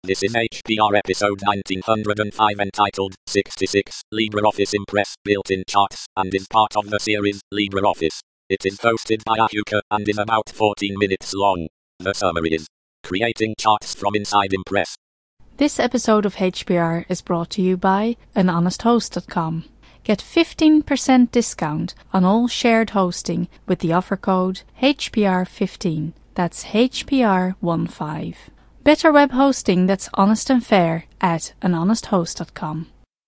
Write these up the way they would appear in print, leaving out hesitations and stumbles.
This is HPR episode 1905 entitled 66, LibreOffice Impress Built-in Charts, and is part of the series LibreOffice. It is hosted by Ahuka and is about 14 minutes long. The summary is creating charts from inside Impress. This episode of HPR is brought to you by anhonesthost.com. Get 15% discount on all shared hosting with the offer code HPR15. That's HPR15. Better web hosting that's honest and fair at anhonesthost.com.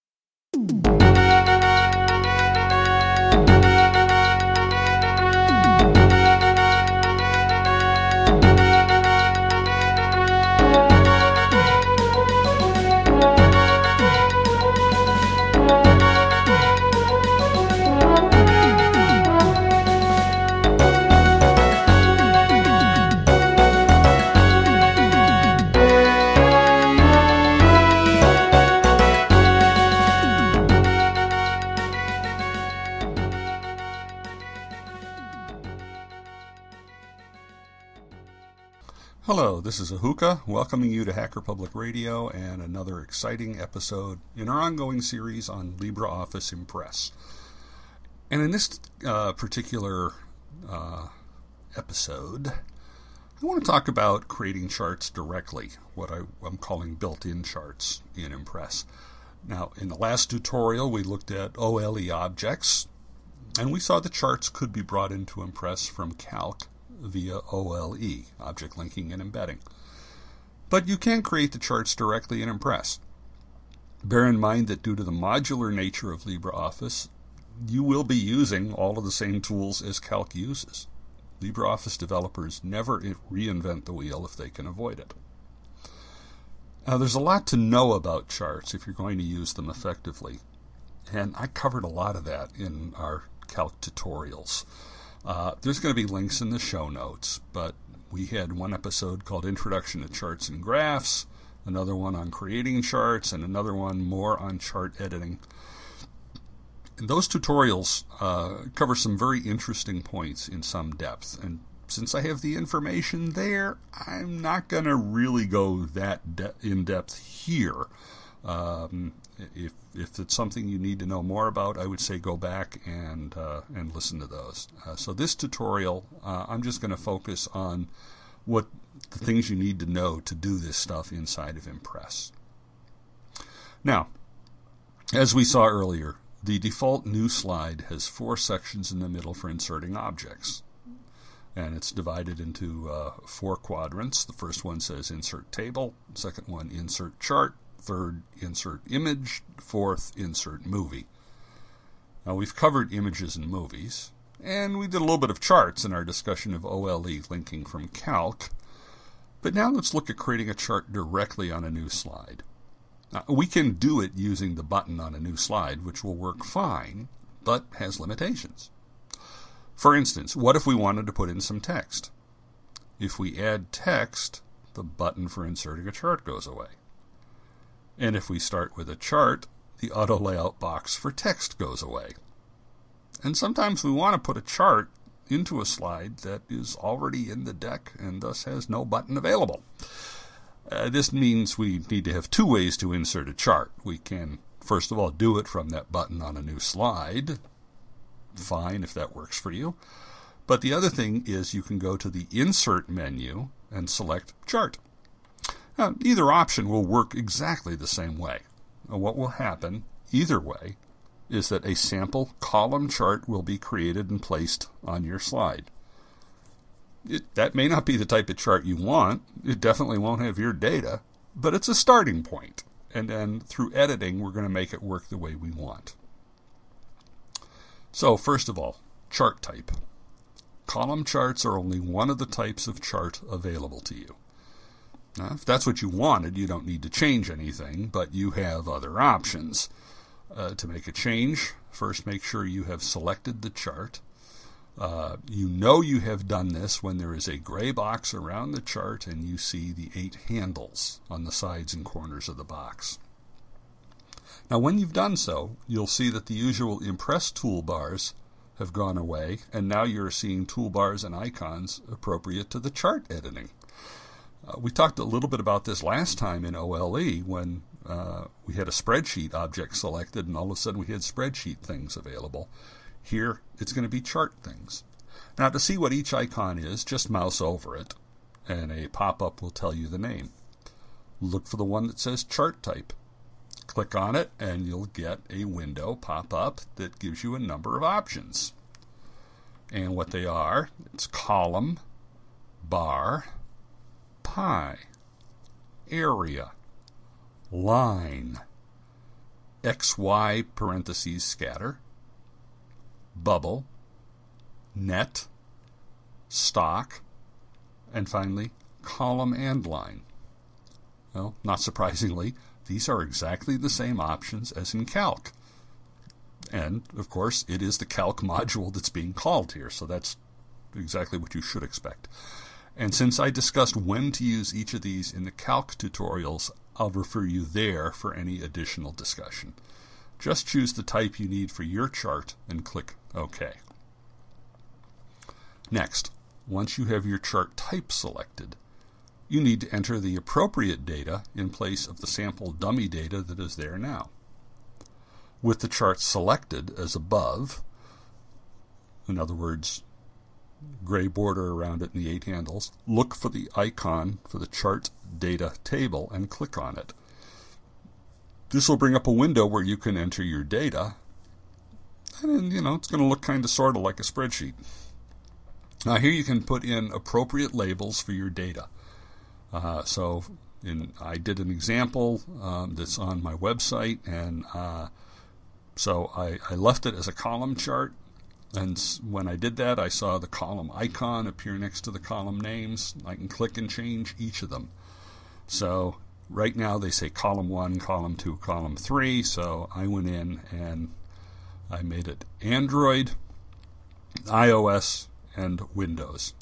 Hello, this is Ahuka, welcoming you to Hacker Public Radio and another exciting episode in our ongoing series on LibreOffice Impress. And in this particular episode, I want to talk about creating charts directly, what I'm calling built-in charts in Impress. Now, in the last tutorial, we looked at OLE objects, and we saw the charts could be brought into Impress from Calc via OLE, Object Linking and Embedding. But you can create the charts directly in Impress. Bear in mind that due to the modular nature of LibreOffice, you will be using all of the same tools as Calc uses. LibreOffice developers never reinvent the wheel if they can avoid it. Now, there's a lot to know about charts if you're going to use them effectively, and I covered a lot of that in our Calc tutorials. There's going to be links in the show notes, but we had one episode called Introduction to Charts and Graphs, another one on creating charts, and another one more on chart editing. And those tutorials cover some very interesting points in some depth, and since I have the information there, I'm not going to really go that in depth here. If it's something you need to know more about, I would say go back and listen to those. So this tutorial, I'm just going to focus on what the things you need to know to do this stuff inside of Impress. Now, as we saw earlier, the default new slide has 4 sections in the middle for inserting objects. And it's divided into 4 quadrants. The first one says Insert Table, the second one Insert Chart, third, Insert Image, fourth, Insert Movie. Now, we've covered images and movies, and we did a little bit of charts in our discussion of OLE linking from Calc, but now let's look at creating a chart directly on a new slide. Now, we can do it using the button on a new slide, which will work fine, but has limitations. For instance, what if we wanted to put in some text? If we add text, the button for inserting a chart goes away. And if we start with a chart, the auto layout box for text goes away. And sometimes we want to put a chart into a slide that is already in the deck and thus has no button available. This means we need to have 2 ways to insert a chart. We can, first of all, do it from that button on a new slide. Fine if that works for you. But the other thing is you can go to the Insert menu and select Chart. Now, either option will work exactly the same way. Now, what will happen, either way, is that a sample column chart will be created and placed on your slide. That may not be the type of chart you want. It definitely won't have your data, but it's a starting point. And then through editing, we're going to make it work the way we want. So, first of all, chart type. Column charts are only one of the types of chart available to you. Now, if that's what you wanted, you don't need to change anything, but you have other options. To make a change, first make sure you have selected the chart. You know you have done this when there is a gray box around the chart and you see the 8 handles on the sides and corners of the box. Now, when you've done so, you'll see that the usual Impress toolbars have gone away, and now you're seeing toolbars and icons appropriate to the chart editing. We talked a little bit about this last time in OLE when we had a spreadsheet object selected and all of a sudden we had spreadsheet things available. Here it's going to be chart things. Now to see what each icon is, just mouse over it and a pop-up will tell you the name. Look for the one that says chart type. Click on it and you'll get a window pop up that gives you a number of options. And what they are, it's column, bar, pie, area, line, XY parentheses scatter, bubble, net, stock, and finally column and line. Well, not surprisingly, these are exactly the same options as in Calc. And, of course, it is the Calc module that's being called here, so that's exactly what you should expect. And since I discussed when to use each of these in the Calc tutorials, I'll refer you there for any additional discussion. Just choose the type you need for your chart and click OK. Next, once you have your chart type selected, you need to enter the appropriate data in place of the sample dummy data that is there now. With the chart selected as above, in other words, gray border around it and the 8 handles, look for the icon for the chart data table and click on it. This will bring up a window where you can enter your data, and it's going to look kind of sort of like a spreadsheet. Now here you can put in appropriate labels for your data. I did an example that's on my website, and so I left it as a column chart, and when I did that I saw the column icon appear next to the column names. I can click and change each of them. So right now they say column 1, column 2, column 3, so I went in and I made it Android, iOS, and Windows.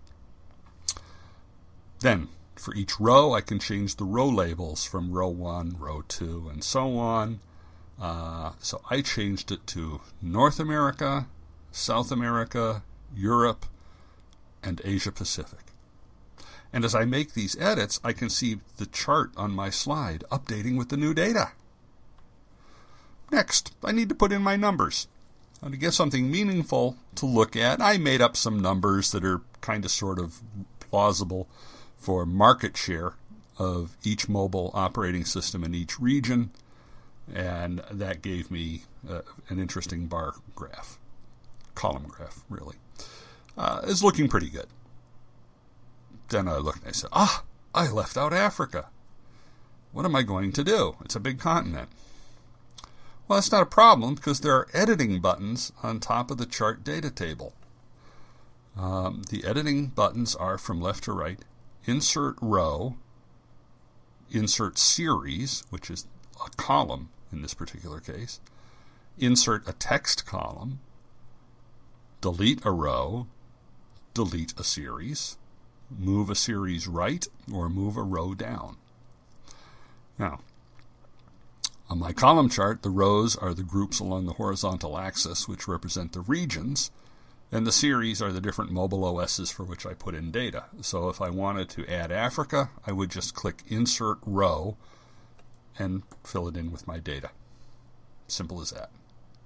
Then for each row I can change the row labels from row 1, row 2, and so on. So I changed it to North America, South America, Europe, and Asia Pacific. And as I make these edits, I can see the chart on my slide updating with the new data. Next, I need to put in my numbers. Now, to get something meaningful to look at, I made up some numbers that are kind of sort of plausible for market share of each mobile operating system in each region, and that gave me an interesting bar graph, column graph, really. It's looking pretty good. Then I looked and I said, I left out Africa. What am I going to do? It's a big continent. Well, that's not a problem because there are editing buttons on top of the chart data table. The editing buttons are from left to right: insert row, insert series, which is a column in this particular case, insert a text column, delete a row, delete a series, move a series right, or move a row down. Now, on my column chart, the rows are the groups along the horizontal axis, which represent the regions, and the series are the different mobile OSs for which I put in data. So if I wanted to add Africa, I would just click Insert Row and fill it in with my data. Simple as that.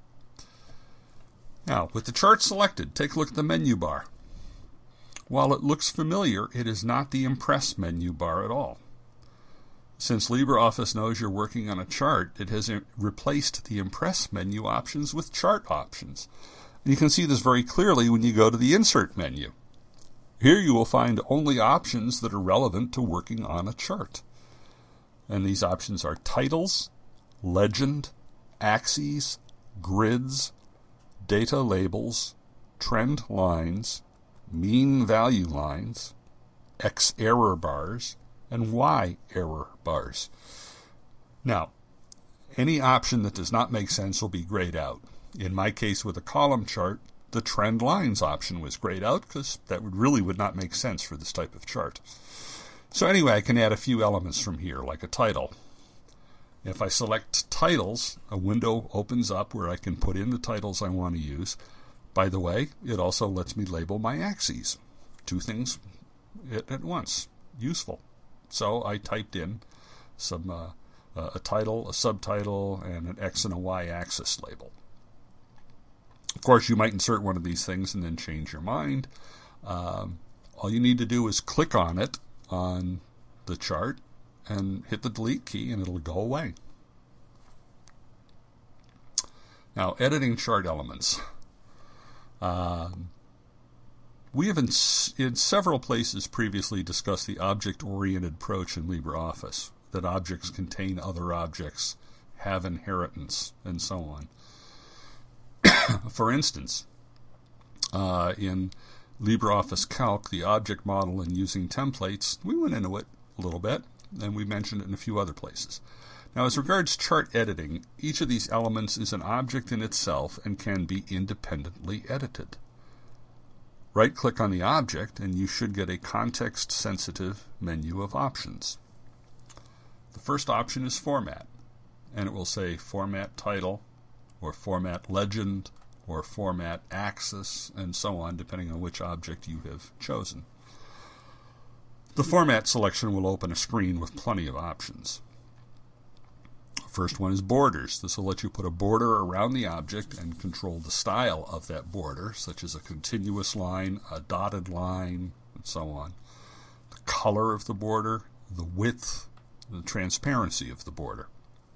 Now, with the chart selected, take a look at the menu bar. While it looks familiar, it is not the Impress menu bar at all. Since LibreOffice knows you're working on a chart, it has replaced the Impress menu options with chart options. And you can see this very clearly when you go to the Insert menu. Here you will find only options that are relevant to working on a chart. And these options are titles, legend, axes, grids, data labels, trend lines, mean value lines, X error bars, and Y error bars. Now, any option that does not make sense will be grayed out. In my case with a column chart, the trend lines option was grayed out because that would not make sense for this type of chart. So anyway, I can add a few elements from here, like a title. If I select titles, a window opens up where I can put in the titles I want to use. By the way, it also lets me label my axes. Two things at once. useful. So I typed in some a title, a subtitle, and an X and a Y axis label. Of course, you might insert one of these things and then change your mind. All you need to do is click on it on the chart and hit the delete key, and it'll go away. Now, editing chart elements. We have in several places previously discussed the object-oriented approach in LibreOffice, that objects contain other objects, have inheritance, and so on. For instance, in LibreOffice Calc, the object model and using templates, we went into it a little bit, and we mentioned it in a few other places. Now, as regards chart editing, each of these elements is an object in itself and can be independently edited. Right-click on the object, and you should get a context-sensitive menu of options. The first option is Format, and it will say Format Title, or Format Legend, or Format Axis, and so on, depending on which object you have chosen. The Format selection will open a screen with plenty of options. First one is Borders. This will let you put a border around the object and control the style of that border, such as a continuous line, a dotted line, and so on. The color of the border, the width, the transparency of the border.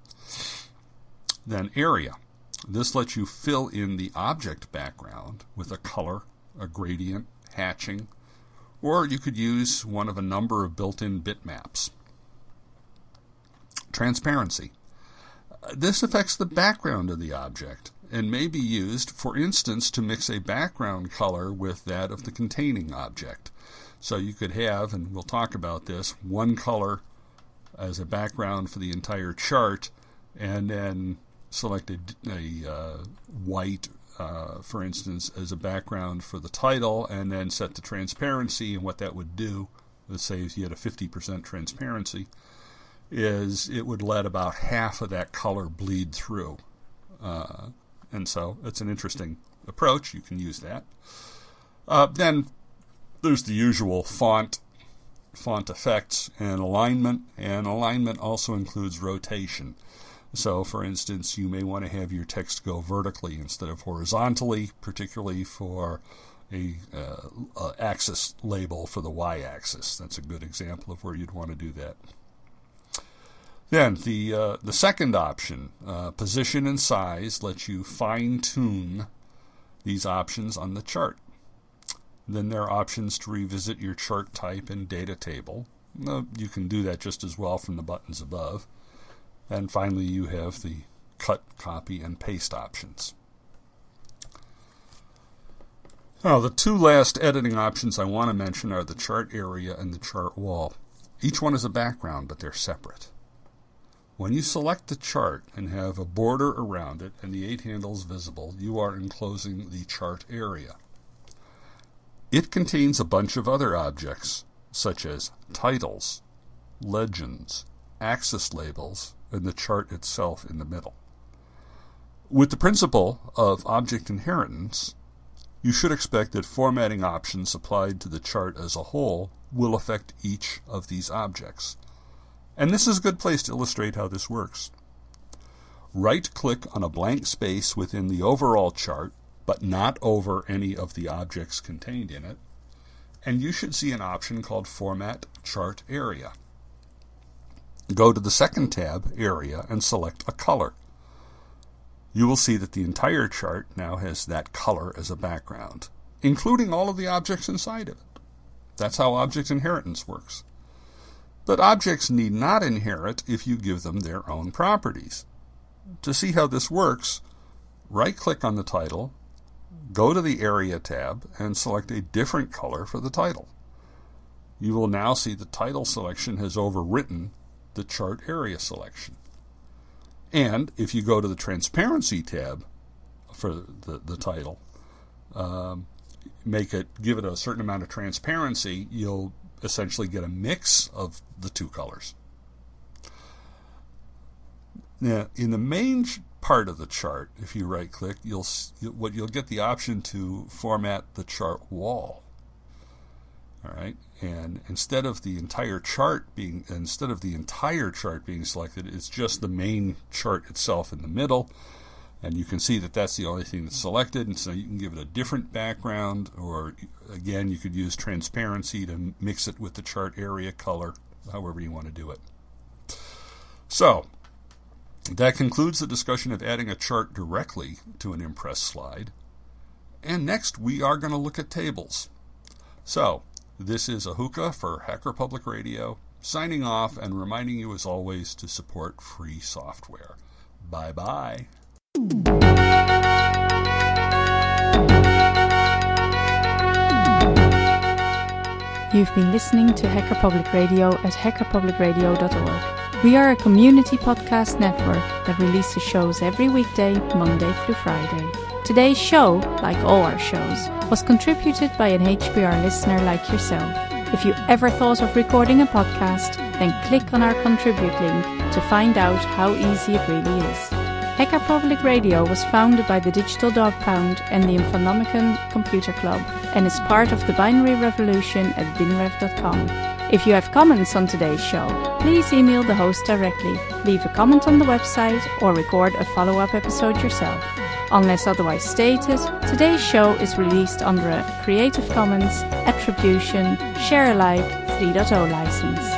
Then Area. This lets you fill in the object background with a color, a gradient, hatching, or you could use one of a number of built-in bitmaps. Transparency. This affects the background of the object and may be used, for instance, to mix a background color with that of the containing object. So you could have, and we'll talk about this, one color as a background for the entire chart, and then select a white, for instance, as a background for the title, and then set the transparency. And what that would do, let's say if you had a 50% transparency, is it would let about half of that color bleed through. And so it's an interesting approach. You can use that. Then there's the usual font effects, and alignment also includes rotation. So, for instance, you may want to have your text go vertically instead of horizontally, particularly for a axis label for the y-axis. That's a good example of where you'd want to do that. Then the second option, position and size, lets you fine-tune these options on the chart. Then there are options to revisit your chart type and data table. You can do that just as well from the buttons above. And finally, you have the cut, copy, and paste options. Now, the two last editing options I want to mention are the chart area and the chart wall. Each one is a background, but they're separate. When you select the chart and have a border around it and the 8 handles visible, you are enclosing the chart area. It contains a bunch of other objects, such as titles, legends, axis labels, and the chart itself in the middle. With the principle of object inheritance, you should expect that formatting options applied to the chart as a whole will affect each of these objects. And this is a good place to illustrate how this works. Right-click on a blank space within the overall chart, but not over any of the objects contained in it, and you should see an option called Format Chart Area. Go to the second tab, Area, and select a color. You will see that the entire chart now has that color as a background, including all of the objects inside of it. That's how object inheritance works. But objects need not inherit if you give them their own properties. To see how this works, right-click on the title, go to the Area tab, and select a different color for the title. You will now see the title selection has overwritten the chart area selection. And if you go to the Transparency tab for the title, give it a certain amount of transparency, you'll essentially get a mix of the two colors. Now, in the main part of the chart, if you right-click, you'll get the option to format the chart wall. All right, and instead of the entire chart being selected, it's just the main chart itself in the middle. And you can see that that's the only thing that's selected, and so you can give it a different background, or again, you could use transparency to mix it with the chart area color, however you want to do it. So, that concludes the discussion of adding a chart directly to an Impress slide. And next, we are going to look at tables. So, this is Ahuka for Hacker Public Radio, signing off and reminding you as always to support free software. Bye-bye. You've been listening to Hacker Public Radio at hackerpublicradio.org. We are a community podcast network that releases shows every weekday, Monday through Friday. Today's show, like all our shows, was contributed by an HPR listener like yourself. If you ever thought of recording a podcast, then click on our contribute link to find out how easy it really is. Hacker Public Radio was founded by the Digital Dog Pound and the Infonomicon Computer Club and is part of the binary revolution at binrev.com. If you have comments on today's show, please email the host directly, leave a comment on the website, or record a follow-up episode yourself. Unless otherwise stated, today's show is released under a Creative Commons Attribution Share Alike 3.0 license.